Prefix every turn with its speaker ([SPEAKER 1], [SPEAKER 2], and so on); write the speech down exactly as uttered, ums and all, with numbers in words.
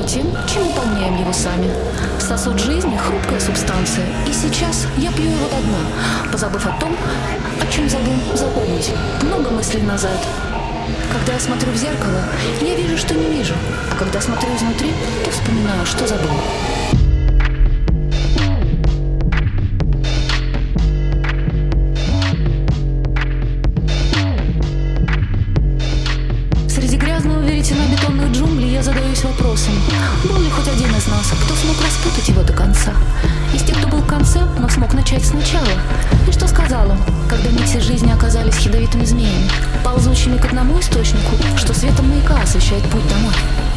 [SPEAKER 1] дело тем, чем выполняем его сами. Сосуд жизни — хрупкая субстанция, и сейчас я пью его до дна, позабыв о том, о чем забыл запомнить много мыслей назад. Когда я смотрю в зеркало, я вижу, что не вижу, а когда смотрю изнутри, то вспоминаю, что забыл. Среди грязного веретена бетонных джунглей я задаюсь вопросом: был ли хоть один из нас, кто смог распутать его до конца? Из тех, кто был в конце, но смог начать сначала. И что сказал он, когда нити жизни оказались ядовитыми змеями, ползущими к одному источнику, что светом маяка освещает путь домой?